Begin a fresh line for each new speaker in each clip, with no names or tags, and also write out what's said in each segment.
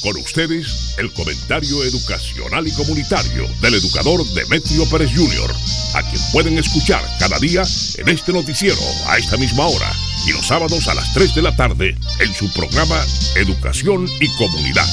Con ustedes, el comentario educacional y comunitario del educador Demetrio Pérez Jr., a quien pueden escuchar cada día en este noticiero a esta misma hora y los sábados a las 3 de la tarde en su programa Educación y Comunidad.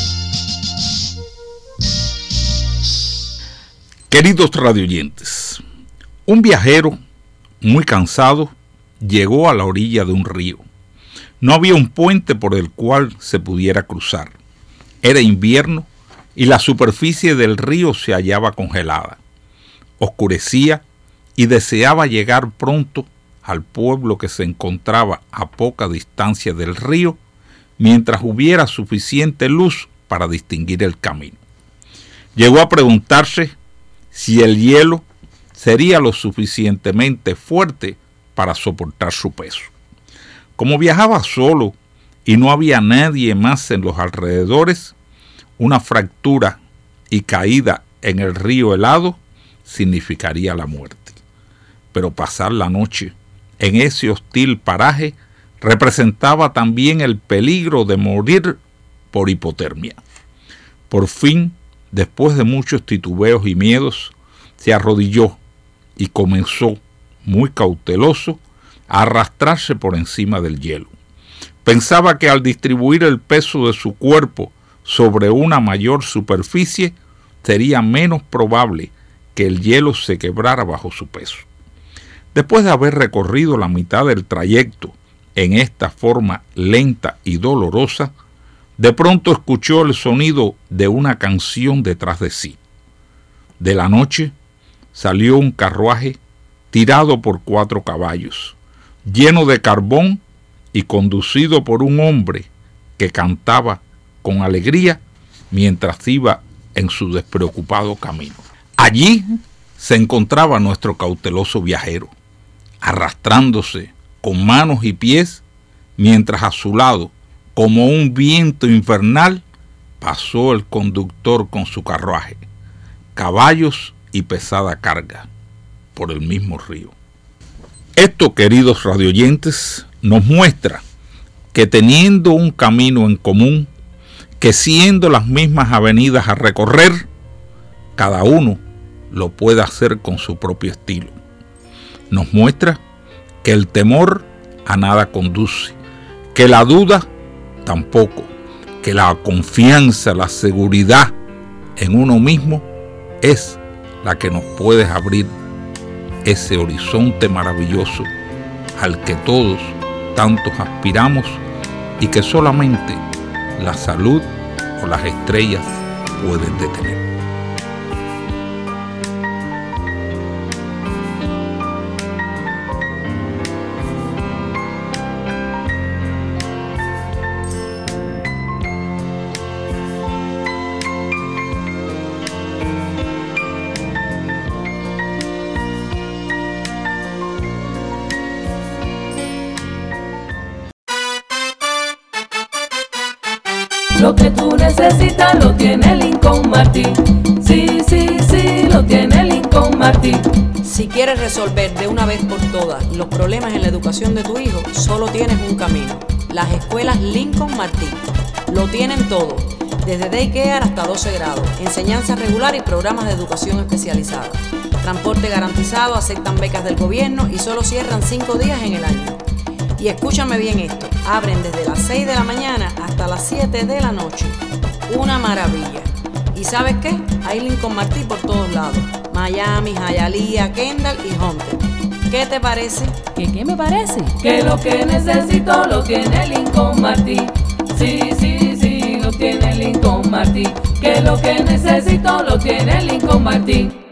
Queridos radioyentes, un viajero muy cansado llegó a la orilla de un río. No había un puente por el cual se pudiera cruzar. Era invierno y la superficie del río se hallaba congelada. Oscurecía y deseaba llegar pronto al pueblo que se encontraba a poca distancia del río, mientras hubiera suficiente luz para distinguir el camino. Llegó a preguntarse si el hielo sería lo suficientemente fuerte para soportar su peso. Como viajaba solo y no había nadie más en los alrededores, una fractura y caída en el río helado significaría la muerte. Pero pasar la noche en ese hostil paraje representaba también el peligro de morir por hipotermia. Por fin, después de muchos titubeos y miedos, se arrodilló y comenzó, muy cauteloso, a arrastrarse por encima del hielo. Pensaba que al distribuir el peso de su cuerpo sobre una mayor superficie, sería menos probable que el hielo se quebrara bajo su peso. Después de haber recorrido la mitad del trayecto en esta forma lenta y dolorosa, de pronto escuchó el sonido de una canción detrás de sí. De la noche salió un carruaje tirado por 4 caballos, lleno de carbón y conducido por un hombre que cantaba con alegría mientras iba en su despreocupado camino. Allí se encontraba nuestro cauteloso viajero, arrastrándose con manos y pies, mientras a su lado, como un viento infernal, pasó el conductor con su carruaje, caballos y pesada carga, por el mismo río. Esto, queridos radioyentes, nos muestra que teniendo un camino en común, que siendo las mismas avenidas a recorrer, cada uno lo puede hacer con su propio estilo. Nos muestra que el temor a nada conduce, que la duda tampoco, que la confianza, la seguridad en uno mismo es la que nos puede abrir ese horizonte maravilloso al que todos tantos aspiramos y que solamente la salud o las estrellas pueden detener.
Lo que tú necesitas lo tiene Lincoln Martin. Sí, sí, sí, lo tiene Lincoln Martin.
Si quieres resolver de una vez por todas los problemas en la educación de tu hijo, solo tienes un camino: las escuelas Lincoln Martin. Lo tienen todo, desde daycare hasta 12 grados, enseñanza regular y programas de educación especializada. Transporte garantizado, aceptan becas del gobierno y solo cierran 5 días en el año. Y escúchame bien esto, abren desde las 6 de la mañana hasta las 7 de la noche. Una maravilla. ¿Y sabes qué? Hay Lincoln Martin por todos lados. Miami, Hialeah, Kendall y Hunter. ¿Qué te parece?
¿Qué me parece? Que lo que necesito lo tiene Lincoln Martin. Sí, sí, sí, lo tiene Lincoln Martin. Que lo que necesito lo tiene Lincoln Martin.